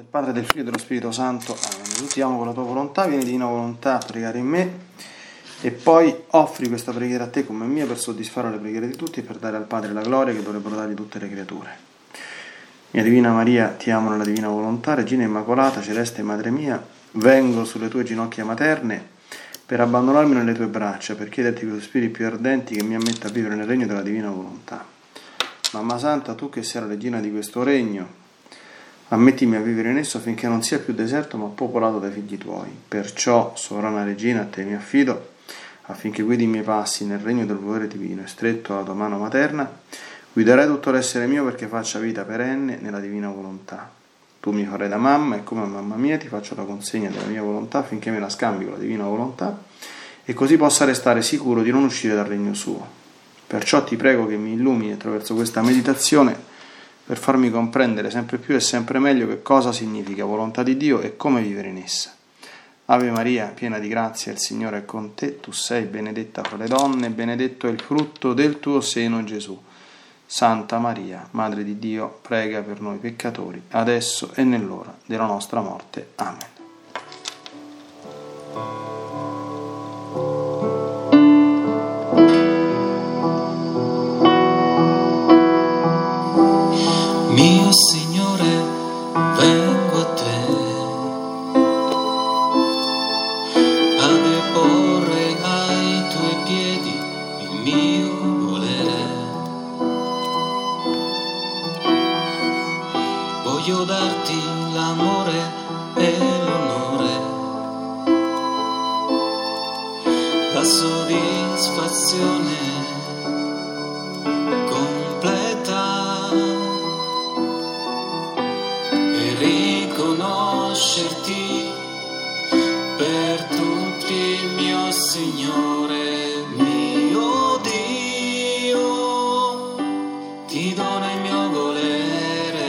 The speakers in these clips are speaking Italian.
Padre, del Figlio e dello Spirito Santo. Amen. Tutti con la tua volontà, vieni divina volontà a pregare in me e poi offri questa preghiera a te come mia per soddisfare le preghiere di tutti e per dare al Padre la gloria che dovrebbero dargli tutte le creature. Mia Divina Maria, ti amo nella Divina Volontà, Regina Immacolata, Celeste Madre mia, vengo sulle tue ginocchia materne per abbandonarmi nelle tue braccia, per chiederti con i spiriti più ardenti che mi ammetta a vivere nel regno della Divina Volontà. Mamma Santa, tu che sei la regina di questo regno, ammettimi a vivere in esso affinché non sia più deserto ma popolato dai figli tuoi. Perciò, sovrana regina, a te mi affido, affinché guidi i miei passi nel regno del volere divino e stretto alla tua mano materna, guiderai tutto l'essere mio perché faccia vita perenne nella divina volontà. Tu mi farai da mamma e come mamma mia ti faccio la consegna della mia volontà affinché me la scambi con la divina volontà e così possa restare sicuro di non uscire dal regno suo. Perciò ti prego che mi illumini attraverso questa meditazione per farmi comprendere sempre più e sempre meglio che cosa significa volontà di Dio e come vivere in essa. Ave Maria, piena di grazia, il Signore è con te, tu sei benedetta fra le donne, benedetto è il frutto del tuo seno, Gesù. Santa Maria, Madre di Dio, prega per noi peccatori, adesso e nell'ora della nostra morte. Amen. Mio Signore, vengo a te a deporre ai tuoi piedi il mio volere. Voglio darti l'amore e l'onore, la soddisfazione completa. Riconoscerti per tutti, mio Signore, mio Dio, ti dono il mio volere,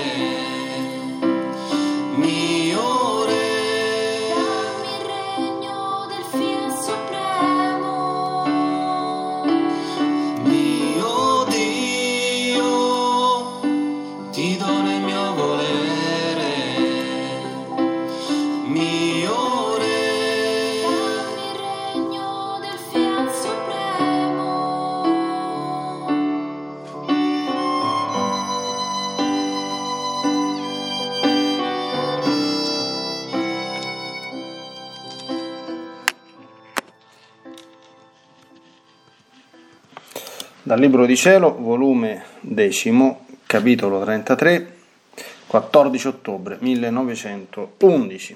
mio Re, dammi il regno del Fiat Supremo, mio Dio, ti dono il mio volere. Dal Libro di Cielo, volume 10, capitolo 33, 14 ottobre 1911.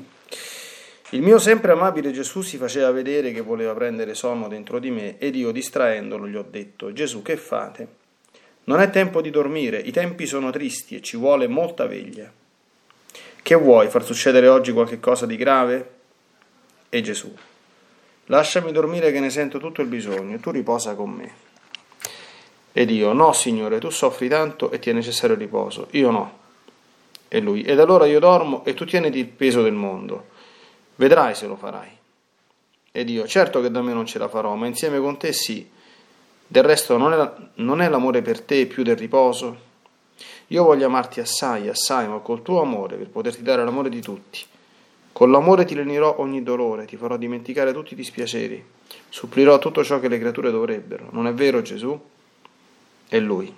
Il mio sempre amabile Gesù si faceva vedere che voleva prendere sonno dentro di me ed io, distraendolo, gli ho detto: Gesù, che fate? Non è tempo di dormire, i tempi sono tristi e ci vuole molta veglia. Che vuoi, far succedere oggi qualche cosa di grave? E Gesù: lasciami dormire che ne sento tutto il bisogno, tu riposa con me. Ed io: no, Signore, tu soffri tanto e ti è necessario riposo, io no. E lui: ed allora io dormo e tu tieniti il peso del mondo, vedrai se lo farai. Ed io: certo che da me non ce la farò, ma insieme con te sì. Del resto non è l'amore per te più del riposo? Io voglio amarti assai, assai, ma col tuo amore, per poterti dare l'amore di tutti. Con l'amore ti lenirò ogni dolore, ti farò dimenticare tutti i dispiaceri, supplirò tutto ciò che le creature dovrebbero. Non è vero, Gesù? E lui: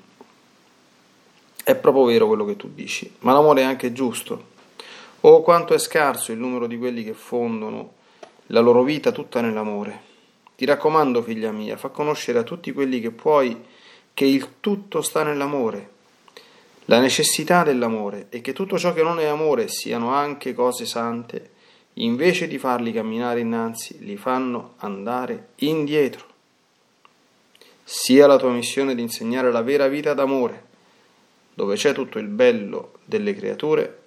è proprio vero quello che tu dici, ma l'amore è anche giusto. Oh, quanto è scarso il numero di quelli che fondono la loro vita tutta nell'amore. Ti raccomando, figlia mia, fa conoscere a tutti quelli che puoi che il tutto sta nell'amore, la necessità dell'amore, e che tutto ciò che non è amore siano anche cose sante, invece di farli camminare innanzi, li fanno andare indietro. Sia la tua missione di insegnare la vera vita d'amore, dove c'è tutto il bello delle creature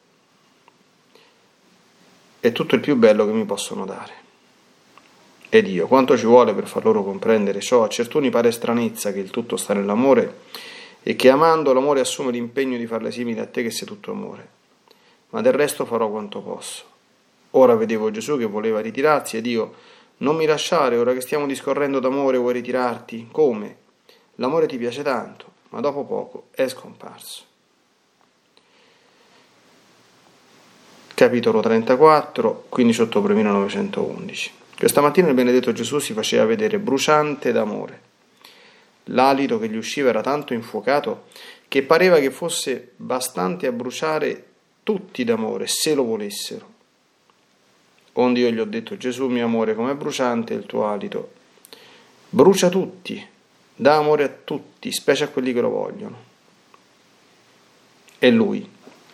e tutto il più bello che mi possono dare. Ed io, quanto ci vuole per far loro comprendere ciò? A certuni pare stranezza che il tutto sta nell'amore e che amando l'amore assume l'impegno di farle simili a te che sei tutto amore. Ma del resto farò quanto posso. Ora vedevo Gesù che voleva ritirarsi ed io: non mi lasciare, ora che stiamo discorrendo d'amore vuoi ritirarti? Come? L'amore ti piace tanto, ma dopo poco è scomparso. capitolo 34, 15 ottobre 1911. Questa mattina il benedetto Gesù si faceva vedere bruciante d'amore. L'alito che gli usciva era tanto infuocato che pareva che fosse bastante a bruciare tutti d'amore, se lo volessero. Onde io gli ho detto: Gesù mio amore, com'è bruciante il tuo alito. Brucia tutti, dà amore a tutti, specie a quelli che lo vogliono. E lui: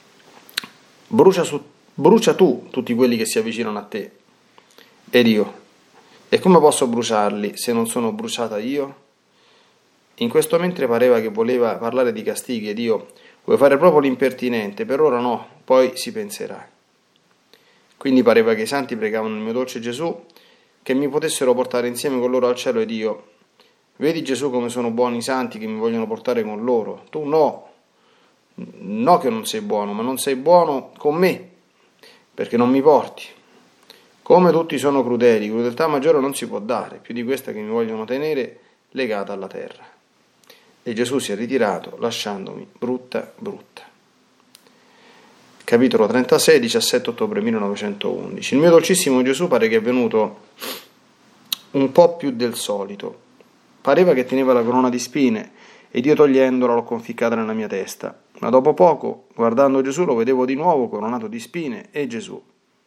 brucia tu tutti quelli che si avvicinano a te. Ed io: e come posso bruciarli se non sono bruciata io? In questo mentre pareva che voleva parlare di castighi, ed io: vuoi fare proprio l'impertinente? Per ora no, poi si penserà. Quindi pareva che i santi pregavano il mio dolce Gesù che mi potessero portare insieme con loro al cielo, ed io: vedi Gesù come sono buoni i santi che mi vogliono portare con loro. Tu no che non sei buono, ma non sei buono con me, perché non mi porti. Come tutti sono crudeli, crudeltà maggiore non si può dare, più di questa che mi vogliono tenere legata alla terra. E Gesù si è ritirato, lasciandomi brutta. Capitolo 36, 17 ottobre 1911. Il mio dolcissimo Gesù pare che è venuto un po' più del solito. Pareva che teneva la corona di spine, ed io togliendola l'ho conficcata nella mia testa. Ma dopo poco, guardando Gesù, lo vedevo di nuovo coronato di spine, e Gesù: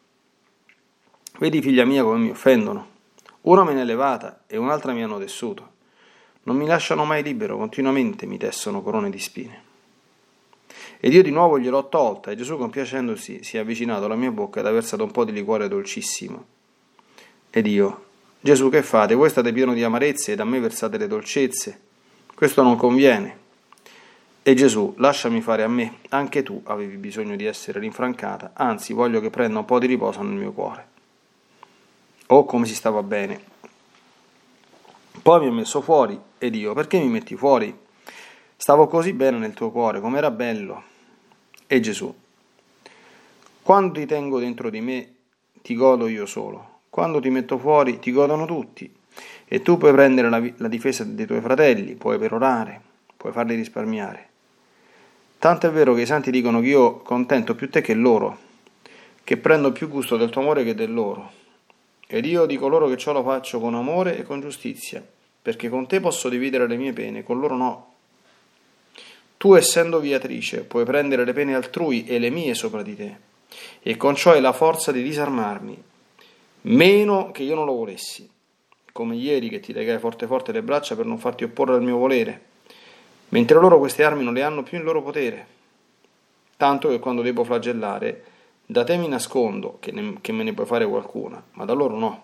vedi figlia mia come mi offendono. Una me ne è levata e un'altra mi hanno tessuto. Non mi lasciano mai libero, continuamente mi tessono corone di spine. Ed io di nuovo gliel'ho tolta, e Gesù, compiacendosi, si è avvicinato alla mia bocca ed ha versato un po' di liquore dolcissimo. Ed io: Gesù, che fate? Voi state pieno di amarezze ed a me versate le dolcezze. Questo non conviene. E Gesù: lasciami fare a me, anche tu avevi bisogno di essere rinfrancata, anzi voglio che prenda un po' di riposo nel mio cuore. Oh, come si stava bene. Poi mi ha messo fuori, ed io: perché mi metti fuori? Stavo così bene nel tuo cuore, com'era bello. E Gesù: quando ti tengo dentro di me, ti godo io solo. Quando ti metto fuori, ti godono tutti. E tu puoi prendere la difesa dei tuoi fratelli, puoi perorare, puoi farli risparmiare. Tanto è vero che i santi dicono che io contento più te che loro, che prendo più gusto del tuo amore che del loro. Ed io dico loro che ciò lo faccio con amore e con giustizia, perché con te posso dividere le mie pene, con loro no. Tu, essendo viatrice, puoi prendere le pene altrui e le mie sopra di te, e con ciò hai la forza di disarmarmi, meno che io non lo volessi, come ieri che ti legai forte le braccia per non farti opporre al mio volere, mentre loro queste armi non le hanno più in loro potere, tanto che quando devo flagellare, da te mi nascondo che me ne puoi fare qualcuna, ma da loro no.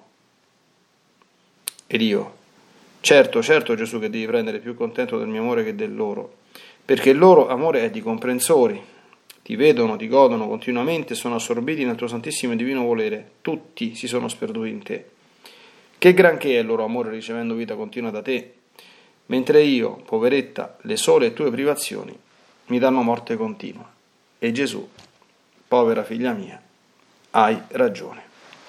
Ed io: certo Gesù, che devi prendere più contento del mio amore che del loro, perché il loro amore è di comprensori, ti vedono, ti godono continuamente, sono assorbiti nel tuo santissimo e divino volere, tutti si sono sperduti in te. Che granché è il loro amore ricevendo vita continua da te, mentre io, poveretta, le sole tue privazioni mi danno morte continua. E Gesù: povera figlia mia, hai ragione.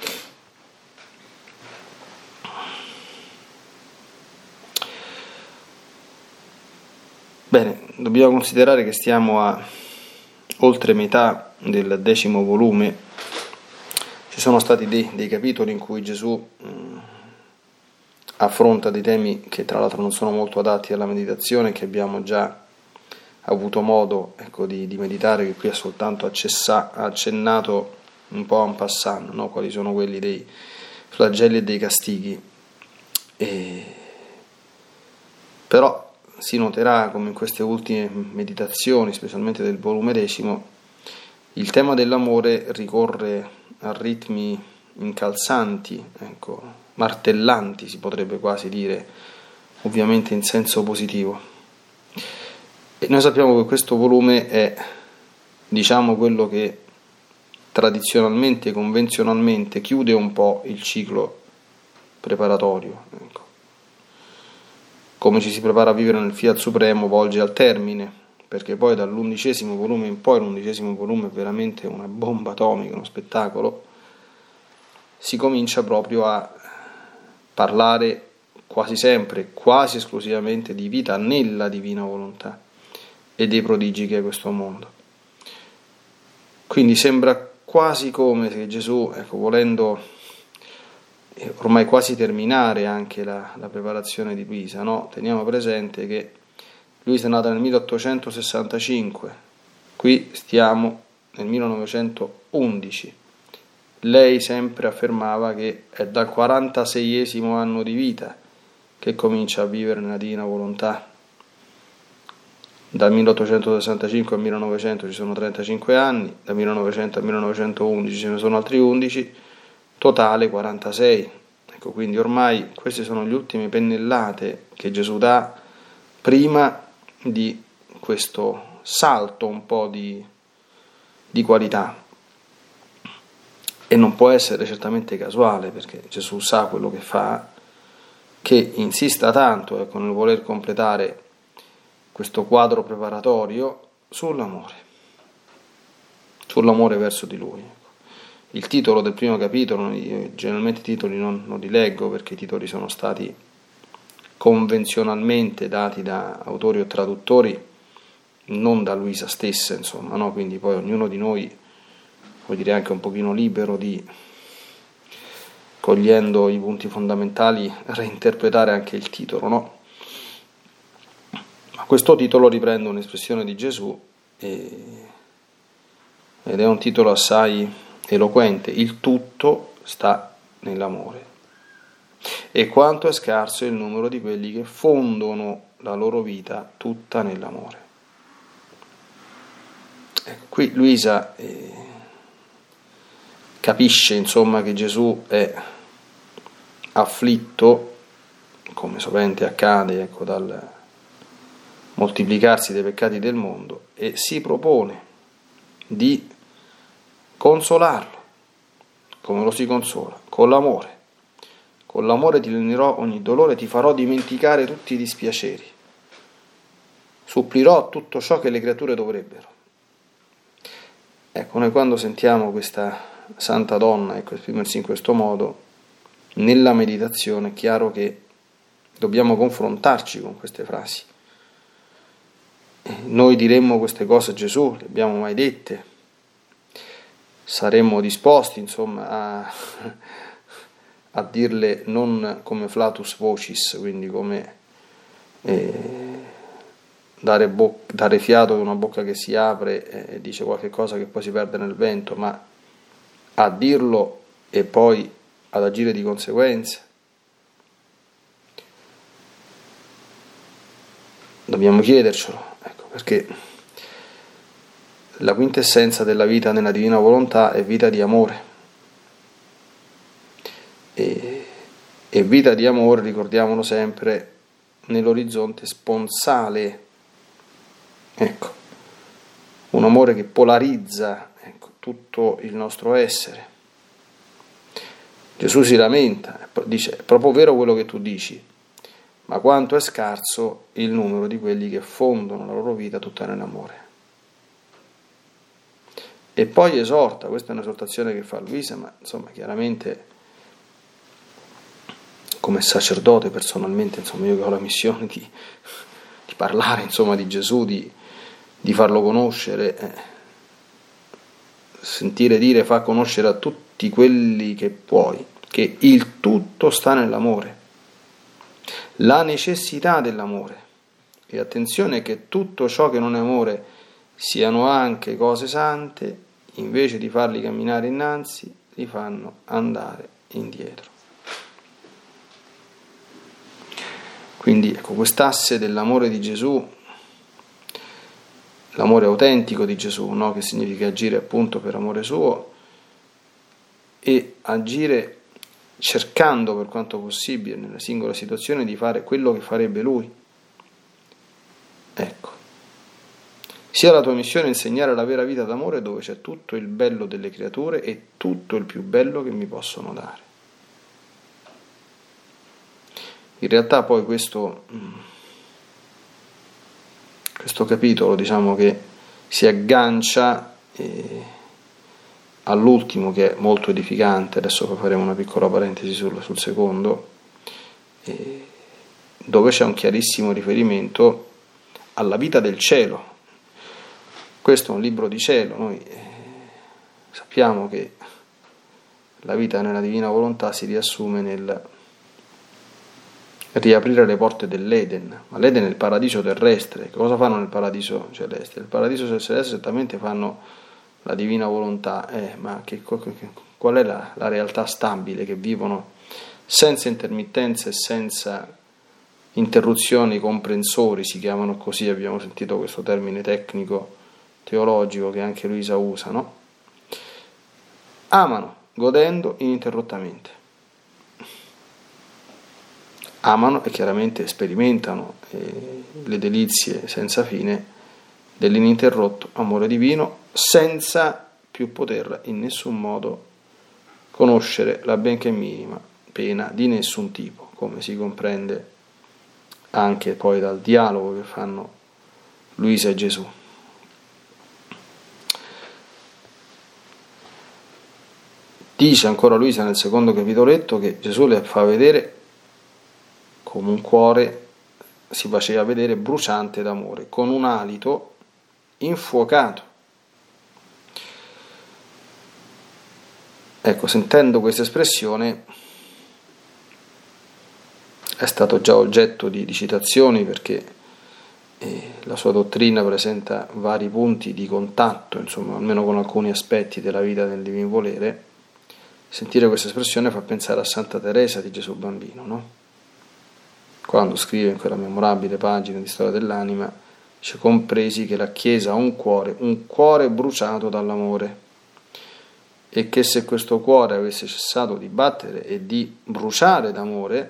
Bene, dobbiamo considerare che stiamo a oltre metà del 10° volume. Ci sono stati dei capitoli in cui Gesù affronta dei temi che tra l'altro non sono molto adatti alla meditazione, che abbiamo già avuto modo di meditare, che qui ha soltanto accennato un po' en passant, no? Quali sono quelli dei flagelli e dei castighi. Però si noterà come in queste ultime meditazioni, specialmente del volume 10, il tema dell'amore ricorre a ritmi incalzanti, martellanti si potrebbe quasi dire, ovviamente in senso positivo. E noi sappiamo che questo volume è, quello che tradizionalmente, convenzionalmente chiude un po' il ciclo preparatorio. Come ci si prepara a vivere nel Fiat Supremo volge al termine, perché poi dall'11° volume in poi, l'11° volume è veramente una bomba atomica, uno spettacolo, si comincia proprio a parlare quasi sempre, quasi esclusivamente di vita nella divina volontà e dei prodigi che è questo mondo. Quindi sembra quasi come se Gesù, volendo ormai quasi terminare anche la preparazione di Luisa, no? Teniamo presente che Luisa è nata nel 1865, qui stiamo nel 1911. Lei sempre affermava che è dal 46esimo anno di vita che comincia a vivere nella divina volontà. Dal 1865 al 1900 ci sono 35 anni, dal 1900 al 1911 ce ne sono altri 11, totale 46. Ecco, quindi ormai queste sono le ultime pennellate che Gesù dà prima di questo salto un po' di qualità. E non può essere certamente casuale, perché Gesù sa quello che fa, che insista tanto nel voler completare questo quadro preparatorio sull'amore verso di Lui. Il titolo del primo capitolo, io generalmente i titoli non li leggo, perché i titoli sono stati convenzionalmente dati da autori o traduttori, non da Luisa stessa, insomma, no? Quindi poi ognuno di noi, vuol dire anche un pochino libero di, cogliendo i punti fondamentali, reinterpretare anche il titolo, no? Ma questo titolo riprende un'espressione di Gesù ed è un titolo assai eloquente: il tutto sta nell'amore. E quanto è scarso il numero di quelli che fondono la loro vita tutta nell'amore. Ecco, qui Luisa capisce, insomma, che Gesù è afflitto, come sovente accade, dal moltiplicarsi dei peccati del mondo, e si propone di consolarlo, come lo si consola, con l'amore. Con l'amore ti lenirò ogni dolore, ti farò dimenticare tutti i dispiaceri, supplirò tutto ciò che le creature dovrebbero. Ecco, noi quando sentiamo questa santa donna esprimersi in questo modo, nella meditazione è chiaro che dobbiamo confrontarci con queste frasi. Noi diremmo queste cose a Gesù, le abbiamo mai dette? Saremmo disposti, insomma, a dirle non come flatus vocis, quindi come dare fiato ad una bocca che si apre e dice qualche cosa che poi si perde nel vento, ma a dirlo e poi ad agire di conseguenza. Dobbiamo chiedercelo, perché la quintessenza della vita nella divina volontà è vita di amore. E vita di amore, ricordiamolo sempre, nell'orizzonte sponsale. Ecco, un amore che polarizza tutto il nostro essere. Gesù si lamenta, dice: è proprio vero quello che tu dici, ma quanto è scarso il numero di quelli che fondono la loro vita tutta nell'amore. E poi esorta, questa è un'esortazione che fa Luisa, ma insomma chiaramente come sacerdote personalmente, insomma io che ho la missione di parlare, insomma, di Gesù, di farlo conoscere, sentire dire, fa conoscere a tutti quelli che puoi che il tutto sta nell'amore, la necessità dell'amore. E attenzione che tutto ciò che non è amore siano anche cose sante, invece di farli camminare innanzi, li fanno andare indietro. Quindi quest'asse dell'amore di Gesù, l'amore autentico di Gesù, no? Che significa agire appunto per amore suo e agire cercando per quanto possibile nella singola situazione di fare quello che farebbe Lui. Ecco, sia la tua missione insegnare la vera vita d'amore, dove c'è tutto il bello delle creature e tutto il più bello che mi possono dare. In realtà poi questo capitolo, diciamo, che si aggancia all'ultimo, che è molto edificante. Adesso poi faremo una piccola parentesi sul secondo, dove c'è un chiarissimo riferimento alla vita del cielo. Questo è un libro di cielo, noi sappiamo che la vita nella divina volontà si riassume nel riaprire le porte dell'Eden, ma l'Eden è il paradiso terrestre. Che cosa fanno nel paradiso celeste? Nel paradiso celeste esattamente fanno la divina volontà, ma qual è la realtà stabile che vivono senza intermittenze e senza interruzioni comprensori, si chiamano così, abbiamo sentito questo termine tecnico teologico che anche Luisa usa, no? Amano, godendo ininterrottamente. Amano e chiaramente sperimentano le delizie senza fine dell'ininterrotto amore divino, senza più poter in nessun modo conoscere la benché minima pena di nessun tipo, come si comprende anche poi dal dialogo che fanno Luisa e Gesù. Dice ancora Luisa nel secondo capitoletto che Gesù le fa vedere come un cuore si faceva vedere bruciante d'amore, con un alito infuocato. Ecco, sentendo questa espressione è stato già oggetto di citazioni, perché la sua dottrina presenta vari punti di contatto, insomma, almeno con alcuni aspetti della vita del divin volere. Sentire questa espressione fa pensare a Santa Teresa di Gesù Bambino, no? Quando scrive in quella memorabile pagina di Storia dell'Anima, dice: compresi che la Chiesa ha un cuore bruciato dall'amore, e che se questo cuore avesse cessato di battere e di bruciare d'amore,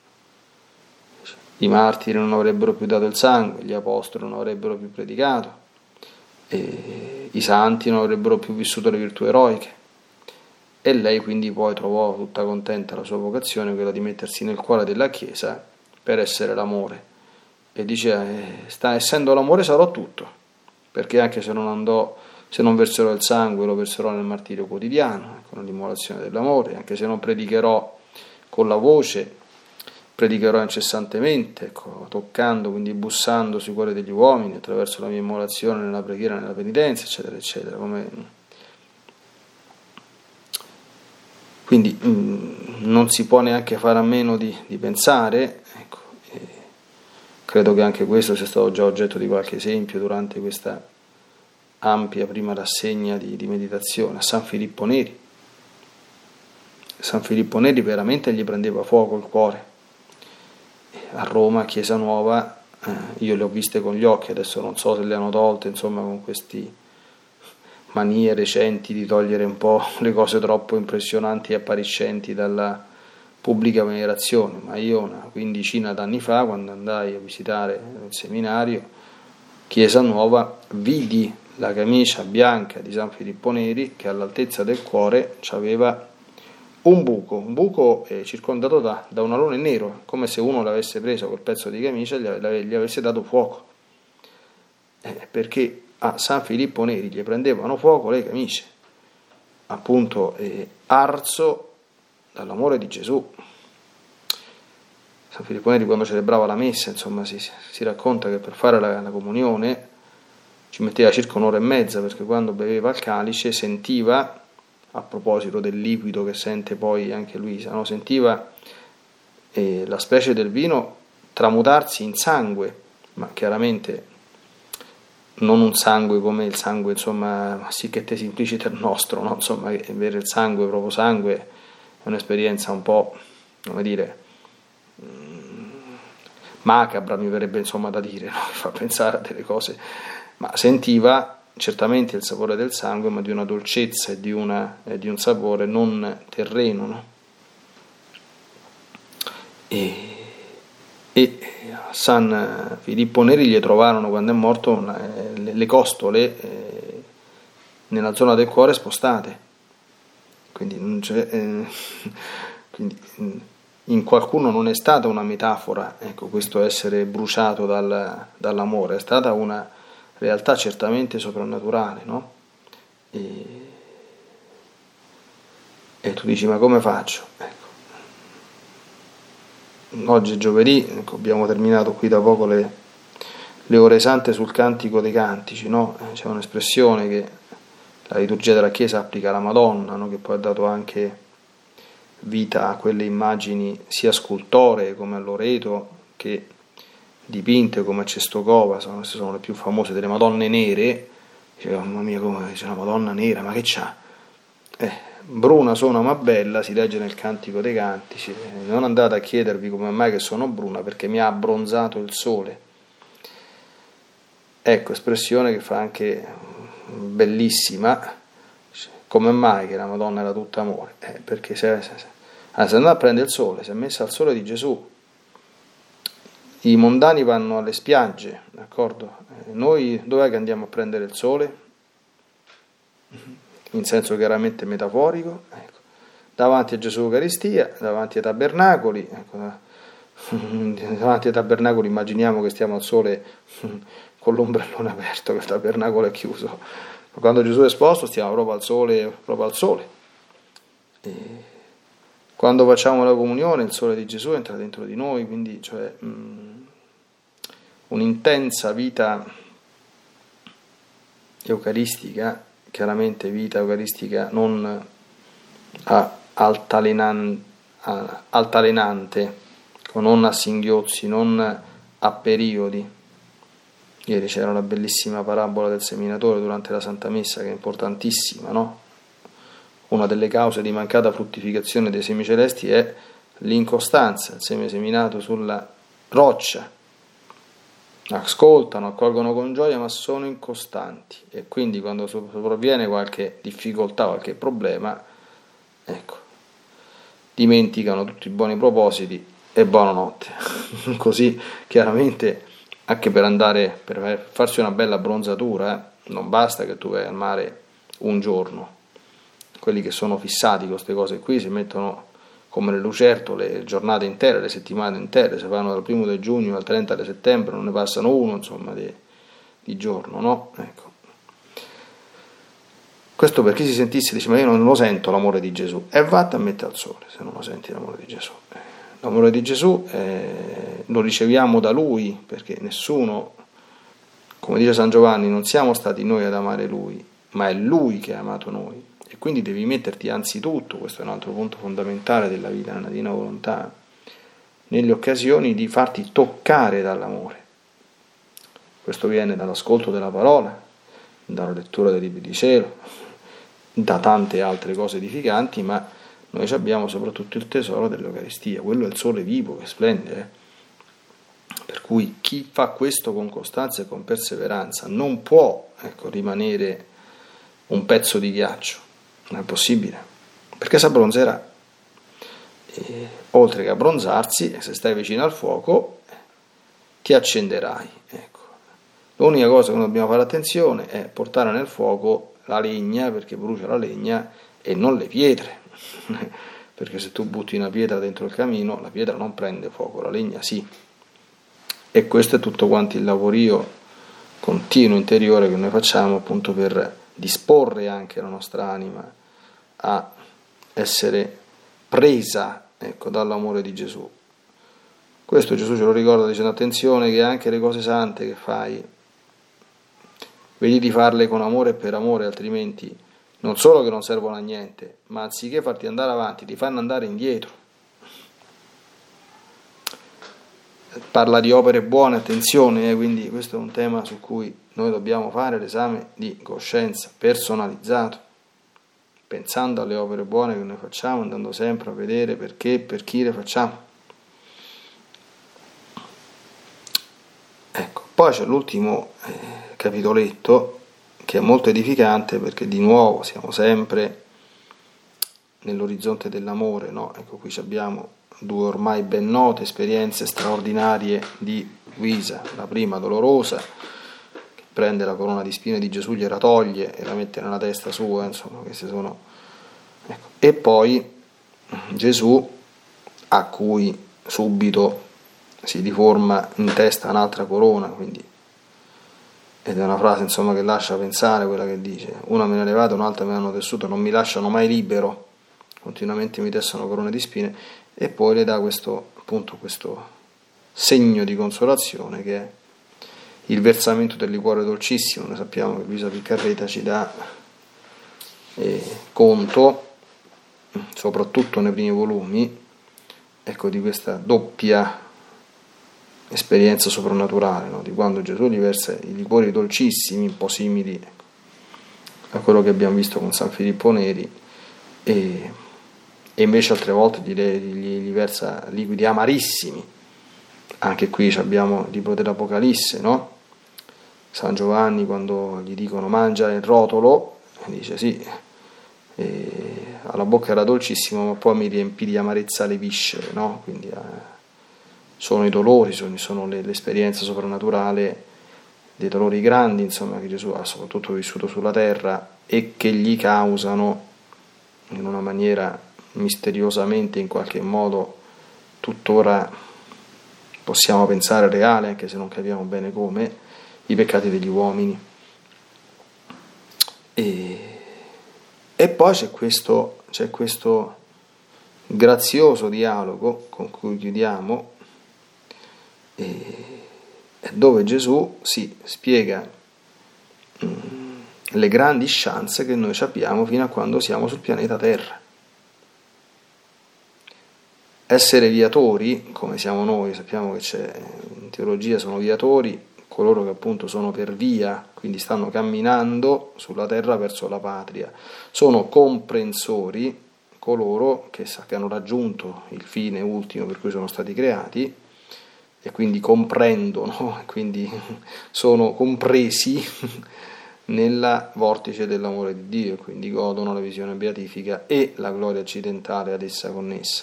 i martiri non avrebbero più dato il sangue, gli apostoli non avrebbero più predicato, e i santi non avrebbero più vissuto le virtù eroiche. E lei quindi poi trovò tutta contenta la sua vocazione, quella di mettersi nel cuore della Chiesa per essere l'amore, e dice: essendo l'amore sarò tutto, perché anche se non verserò il sangue, lo verserò nel martirio quotidiano, con l'immolazione dell'amore, anche se non predicherò con la voce, predicherò incessantemente, ecco, toccando, quindi bussando sui cuori degli uomini attraverso la mia immolazione nella preghiera, nella penitenza, eccetera eccetera. Quindi non si può neanche fare a meno di pensare, ecco, credo che anche questo sia stato già oggetto di qualche esempio durante questa ampia prima rassegna di meditazione, a San Filippo Neri. San Filippo Neri veramente gli prendeva fuoco il cuore. A Roma, Chiesa Nuova, io le ho viste con gli occhi, adesso non so se le hanno tolte, insomma, con queste manie recenti di togliere un po' le cose troppo impressionanti e appariscenti dalla pubblica venerazione, ma io una quindicina d'anni fa, quando andai a visitare il seminario Chiesa Nuova, vidi la camicia bianca di San Filippo Neri che all'altezza del cuore aveva un buco circondato da un alone nero, come se uno l'avesse preso quel pezzo di camicia e gli avesse dato fuoco, perché a San Filippo Neri gli prendevano fuoco le camicie, appunto arso dall'amore di Gesù. San Filippo Neri, quando celebrava la messa, insomma, si racconta che per fare la comunione ci metteva circa un'ora e mezza, perché quando beveva il calice sentiva, a proposito del liquido che sente poi anche Luisa, no? Sentiva la specie del vino tramutarsi in sangue, ma chiaramente non un sangue come il sangue, insomma, sicché simpliciter nostro, no? Insomma, bere il sangue, proprio sangue, è un'esperienza un po', come dire, macabra, mi verrebbe insomma da dire, no? Che fa pensare a delle cose, ma sentiva certamente il sapore del sangue, ma di una dolcezza e di un sapore non terreno, no? E a San Filippo Neri gli trovarono, quando è morto, le costole nella zona del cuore spostate, quindi in qualcuno non è stata una metafora, ecco, questo essere bruciato dall'amore, è stata una realtà certamente soprannaturale, no? E tu dici: ma come faccio? Ecco. Oggi è giovedì, ecco, abbiamo terminato qui da poco le ore sante sul Cantico dei Cantici, no? C'è un'espressione che La liturgia della Chiesa applica la Madonna, no? Che poi ha dato anche vita a quelle immagini sia scultoree come a Loreto che dipinte come a Cestokova, sono le più famose delle Madonne nere. Dice, mamma mia, come c'è una Madonna nera, ma che c'ha? Bruna sono ma bella, si legge nel Cantico dei Cantici. Non andate a chiedervi come mai che sono bruna, perché mi ha abbronzato il sole. Ecco, espressione che fa anche bellissima. Come mai che la Madonna era tutta amore? Perché se è andata a prendere il sole, si è messa al sole di Gesù. I mondani vanno alle spiagge, d'accordo? Noi dov'è che andiamo a prendere il sole? In senso chiaramente metaforico, ecco. Davanti a Gesù Eucaristia, davanti ai tabernacoli, ecco. Davanti ai tabernacoli immaginiamo che stiamo al sole con l'ombrellone aperto, che il tabernacolo è chiuso. Quando Gesù è esposto stiamo proprio al sole. E quando facciamo la comunione il sole di Gesù entra dentro di noi, quindi cioè un'intensa vita eucaristica, chiaramente vita eucaristica non altalenante, non a singhiozzi, non a periodi. Ieri c'era una bellissima parabola del seminatore durante la Santa Messa che è importantissima, no? Una delle cause di mancata fruttificazione dei semi celesti è l'incostanza, il seme seminato sulla roccia. Ascoltano, accolgono con gioia, ma sono incostanti, e quindi quando sopravviene qualche difficoltà, qualche problema, ecco, dimenticano tutti i buoni propositi e buonanotte. Così chiaramente anche per farsi una bella bronzatura, non basta che tu vai al mare un giorno. Quelli che sono fissati con queste cose qui si mettono come le lucertole le giornate intere, le settimane intere, se vanno dal 1 di giugno al 30 di settembre non ne passano uno, insomma, di giorno, no? Ecco. Questo per chi si sentisse, dice, ma io non lo sento l'amore di Gesù, e vatte a mettere al sole se non lo senti l'amore di Gesù. L'amore di Gesù lo riceviamo da Lui, perché nessuno, come dice San Giovanni, non siamo stati noi ad amare Lui, ma è Lui che ha amato noi. E quindi devi metterti anzitutto, questo è un altro punto fondamentale della vita nella divina volontà, nelle occasioni di farti toccare dall'amore. Questo viene dall'ascolto della parola, dalla lettura dei libri di cielo, da tante altre cose edificanti, ma noi abbiamo soprattutto il tesoro dell'Eucaristia, quello è il sole vivo che splende. Per cui chi fa questo con costanza e con perseveranza non può, ecco, rimanere un pezzo di ghiaccio. Non è possibile, perché si abbronzerà. E, oltre che abbronzarsi, se stai vicino al fuoco, ti accenderai. Ecco. L'unica cosa che dobbiamo fare attenzione è portare nel fuoco la legna, perché brucia la legna, e non le pietre. Perché se tu butti una pietra dentro il camino, la pietra non prende fuoco, la legna sì. E questo è tutto quanto il lavorio continuo interiore che noi facciamo appunto per disporre anche la nostra anima a essere presa, ecco, dall'amore di Gesù. Questo Gesù ce lo ricorda dicendo attenzione che anche le cose sante che fai vedi di farle con amore e per amore, altrimenti non solo che non servono a niente, ma anziché farti andare avanti ti fanno andare indietro. Parla di opere buone, attenzione, quindi questo è un tema su cui noi dobbiamo fare l'esame di coscienza personalizzato, pensando alle opere buone che noi facciamo, andando sempre a vedere perché e per chi le facciamo. Ecco, poi c'è l'ultimo capitoletto che è molto edificante, perché di nuovo siamo sempre nell'orizzonte dell'amore, no? Ecco, qui abbiamo due ormai ben note esperienze straordinarie di Luisa, la prima dolorosa, che prende la corona di spine di Gesù, gliela toglie e la mette nella testa sua, insomma, queste sono, ecco. E poi Gesù, a cui subito si riforma in testa un'altra corona, quindi, ed è una frase insomma che lascia pensare, quella che dice: una me ne ha levata, un'altra me l'hanno tessuta, non mi lasciano mai libero, continuamente mi tessono corone di spine. E poi le dà questo segno di consolazione che è il versamento del liquore dolcissimo. Noi sappiamo che Luisa Piccarreta ci dà conto, soprattutto nei primi volumi, ecco, di questa doppia esperienza soprannaturale, no? Di quando Gesù gli versa i liquori dolcissimi, un po' simili a quello che abbiamo visto con San Filippo Neri, e invece altre volte gli versa liquidi amarissimi. Anche qui abbiamo il libro dell'Apocalisse, no? San Giovanni, quando gli dicono mangia il rotolo, dice sì, alla bocca era dolcissimo, ma poi mi riempì di amarezza le viscere, no? Quindi sono i dolori, sono l'esperienza soprannaturale dei dolori grandi, insomma, che Gesù ha soprattutto vissuto sulla terra e che gli causano in una maniera misteriosamente, in qualche modo, tuttora possiamo pensare reale, anche se non capiamo bene come, i peccati degli uomini. E poi c'è questo grazioso dialogo con cui chiudiamo, dove Gesù si spiega le grandi chance che noi abbiamo fino a quando siamo sul pianeta Terra. Essere viatori, come siamo noi, sappiamo che in teologia sono viatori coloro che appunto sono per via, quindi stanno camminando sulla terra verso la patria. Sono comprensori coloro che hanno raggiunto il fine ultimo per cui sono stati creati e quindi comprendono, quindi sono compresi nella vortice dell'amore di Dio, quindi godono la visione beatifica e la gloria accidentale ad essa connessa.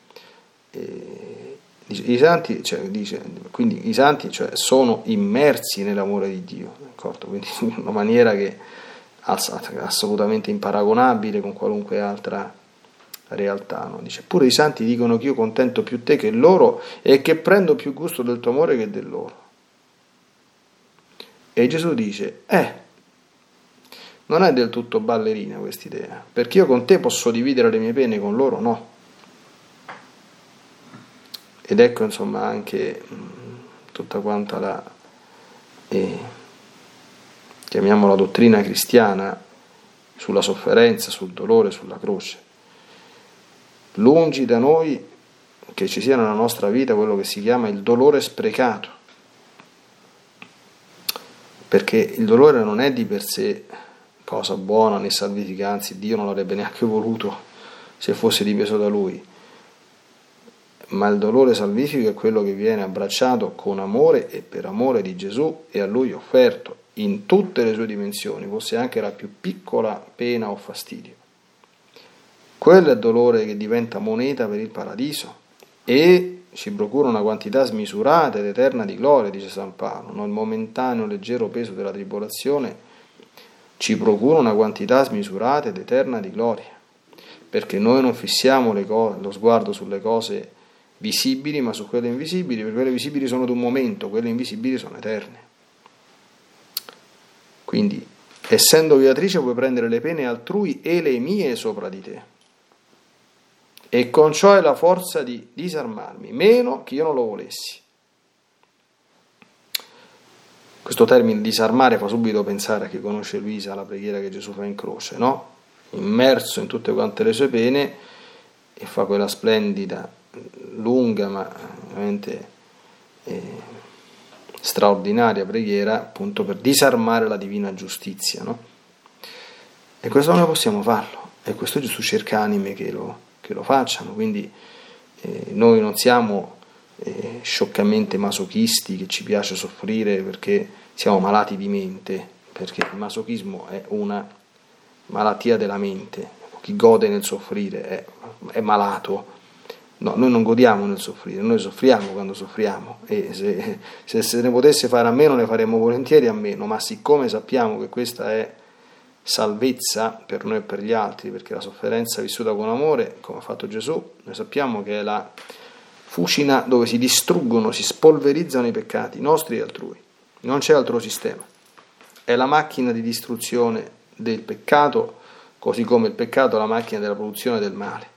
I santi, quindi i santi, sono immersi nell'amore di Dio, d'accordo? Quindi in una maniera che è assolutamente imparagonabile con qualunque altra realtà, no? Dice, pure i santi dicono che io contento più te che loro e che prendo più gusto del tuo amore che del loro. E Gesù dice, non è del tutto ballerina quest'idea, perché io con te posso dividere le mie pene, con loro no. Ed ecco, insomma, anche tutta quanta la, chiamiamola dottrina cristiana, sulla sofferenza, sul dolore, sulla croce. Lungi da noi che ci sia nella nostra vita quello che si chiama il dolore sprecato, perché il dolore non è di per sé cosa buona né salvifica, anzi Dio non l'avrebbe neanche voluto se fosse dipeso da Lui. Ma il dolore salvifico è quello che viene abbracciato con amore e per amore di Gesù e a Lui offerto in tutte le sue dimensioni, fosse anche la più piccola pena o fastidio. Quello è dolore che diventa moneta per il paradiso e ci procura una quantità smisurata ed eterna di gloria, dice San Paolo, no? Il momentaneo leggero peso della tribolazione ci procura una quantità smisurata ed eterna di gloria, perché noi non fissiamo lo sguardo sulle cose visibili, ma su quelle invisibili, perché quelle visibili sono di un momento, quelle invisibili sono eterne. Quindi, essendo viatrice, puoi prendere le pene altrui e le mie sopra di te, e con ciò è la forza di disarmarmi, meno che io non lo volessi. Questo termine disarmare fa subito pensare a chi conosce Luisa, la preghiera che Gesù fa in croce, no? Immerso in tutte quante le sue pene, e fa quella splendida, lunga ma veramente straordinaria preghiera appunto per disarmare la divina giustizia, no? E questo noi possiamo farlo, e questo Gesù cerca anime che lo facciano, quindi noi non siamo scioccamente masochisti, che ci piace soffrire perché siamo malati di mente, perché il masochismo è una malattia della mente. Chi gode nel soffrire è malato. No, noi non godiamo nel soffrire, noi soffriamo quando soffriamo, e se ne potesse fare a meno ne faremmo volentieri a meno, ma siccome sappiamo che questa è salvezza per noi e per gli altri, perché la sofferenza vissuta con amore, come ha fatto Gesù, noi sappiamo che è la fucina dove si distruggono, si spolverizzano i peccati nostri e altrui, non c'è altro sistema, è la macchina di distruzione del peccato, così come il peccato è la macchina della produzione del male.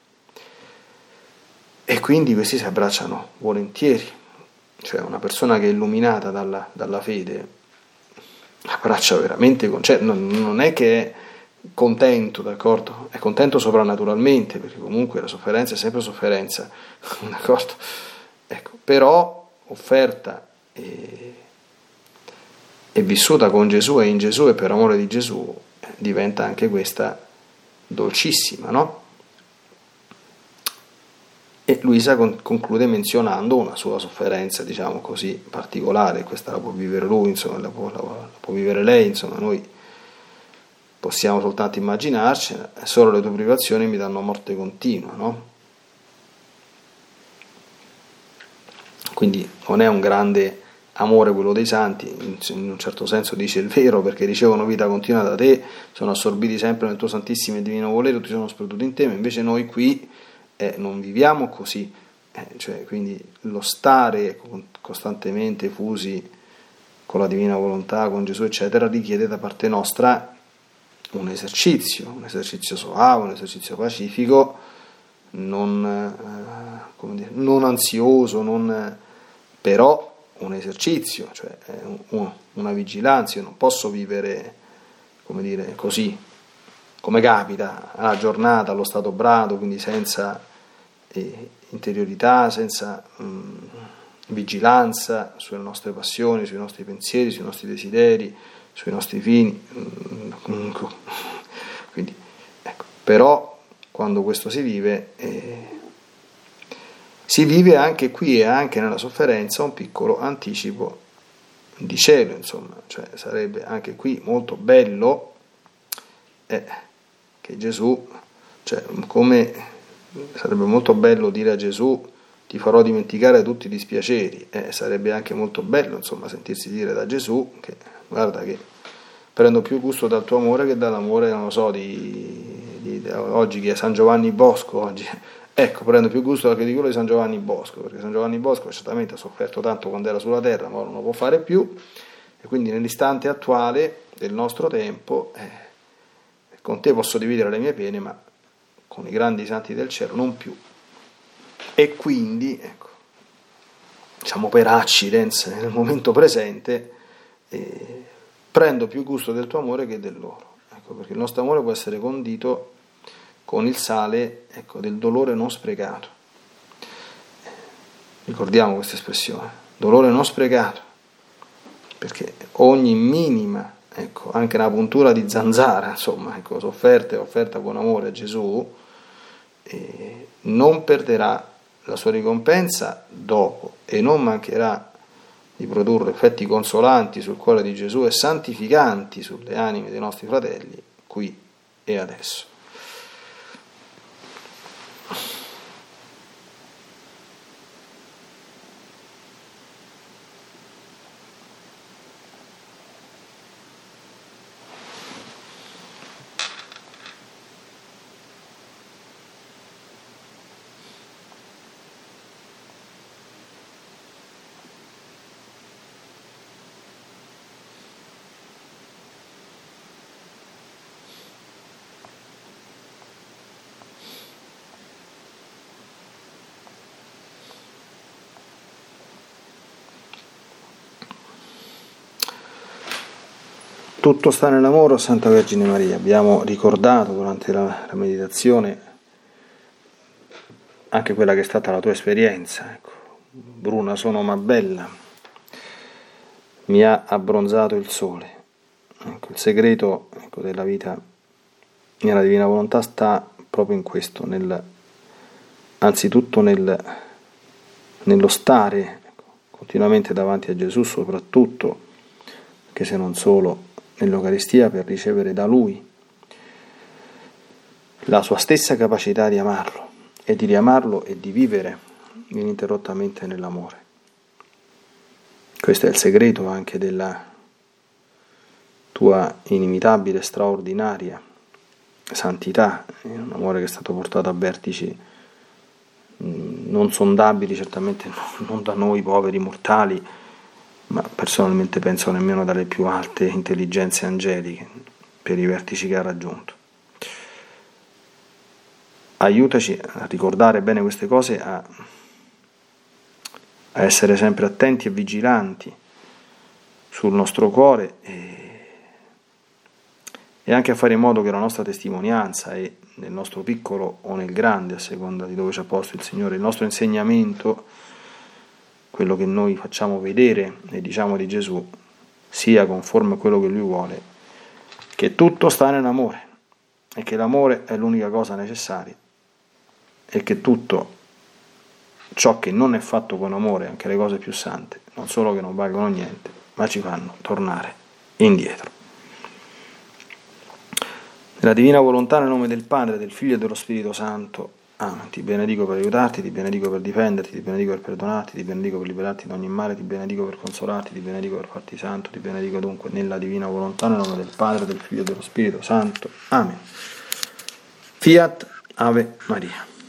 E quindi questi si abbracciano volentieri, cioè una persona che è illuminata dalla fede abbraccia veramente, non è che contento, d'accordo? È contento soprannaturalmente, perché comunque la sofferenza è sempre sofferenza, d'accordo? Ecco, però offerta e vissuta con Gesù e in Gesù e per amore di Gesù, diventa anche questa dolcissima, no? E Luisa conclude menzionando una sua sofferenza, diciamo così, particolare. Questa la può vivere lui, insomma, la può vivere lei, insomma, noi possiamo soltanto immaginarcela. Solo le tue privazioni mi danno morte continua, no? Quindi non è un grande amore quello dei santi, in un certo senso dice il vero, perché ricevono vita continua da te, sono assorbiti sempre nel tuo santissimo e divino volere, tutti sono sperduti in te, ma invece noi qui non viviamo così, cioè, quindi lo stare costantemente fusi con la divina volontà, con Gesù eccetera, richiede da parte nostra un esercizio soave, un esercizio pacifico, non ansioso, però un esercizio, cioè una vigilanza. Io non posso vivere, così, come capita, alla giornata, allo stato brado, quindi senza interiorità, senza vigilanza sulle nostre passioni, sui nostri pensieri, sui nostri desideri, sui nostri fini. Quindi, ecco, però quando questo si vive anche qui e anche nella sofferenza un piccolo anticipo di cielo, insomma, cioè sarebbe anche qui molto bello che Gesù, cioè come sarebbe molto bello dire a Gesù ti farò dimenticare tutti i dispiaceri, sarebbe anche molto bello, insomma, sentirsi dire da Gesù che guarda che prendo più gusto dal tuo amore che dall'amore, non lo so, di oggi che è San Giovanni Bosco oggi. Ecco, prendo più gusto anche di quello di San Giovanni Bosco, perché San Giovanni Bosco certamente ha sofferto tanto quando era sulla terra, ma ora non lo può fare più, e quindi nell'istante attuale del nostro tempo, con te posso dividere le mie pene, ma con i grandi santi del cielo non più. E quindi, ecco, diciamo per accidens, nel momento presente, prendo più gusto del tuo amore che del loro. Ecco, perché il nostro amore può essere condito con il sale, ecco, del dolore non sprecato. Ricordiamo questa espressione, dolore non sprecato, perché ogni minima, ecco, anche una puntura di zanzara, insomma, ecco, offerta con amore a Gesù, non perderà la sua ricompensa dopo e non mancherà di produrre effetti consolanti sul cuore di Gesù e santificanti sulle anime dei nostri fratelli qui e adesso. Tutto sta nell'amore, Santa Vergine Maria. Abbiamo ricordato durante la meditazione anche quella che è stata la tua esperienza. Ecco. Bruna sono ma bella, mi ha abbronzato il sole. Ecco, il segreto, ecco, della vita nella Divina Volontà sta proprio in questo, anzitutto nello stare, ecco, continuamente davanti a Gesù, soprattutto, anche se non solo, nell'Eucaristia, per ricevere da Lui la sua stessa capacità di amarlo e di riamarlo e di vivere ininterrottamente nell'amore. Questo è il segreto anche della tua inimitabile, straordinaria santità, un amore che è stato portato a vertici non sondabili, certamente non da noi poveri mortali, ma personalmente penso nemmeno dalle più alte intelligenze angeliche, per i vertici che ha raggiunto. Aiutaci a ricordare bene queste cose, a essere sempre attenti e vigilanti sul nostro cuore e anche a fare in modo che la nostra testimonianza, e nel nostro piccolo o nel grande, a seconda di dove ci ha posto il Signore, il nostro insegnamento, quello che noi facciamo vedere e diciamo di Gesù, sia conforme a quello che Lui vuole, che tutto sta nell'amore e che l'amore è l'unica cosa necessaria e che tutto ciò che non è fatto con amore, anche le cose più sante, non solo che non valgono niente, ma ci fanno tornare indietro. Nella divina volontà, nel nome del Padre, del Figlio e dello Spirito Santo. Amen. Ti benedico per aiutarti, ti benedico per difenderti, ti benedico per perdonarti, ti benedico per liberarti da ogni male, ti benedico per consolarti, ti benedico per farti santo, ti benedico dunque nella divina volontà, nel nome del Padre, del Figlio e dello Spirito Santo. Amen. Fiat Ave Maria.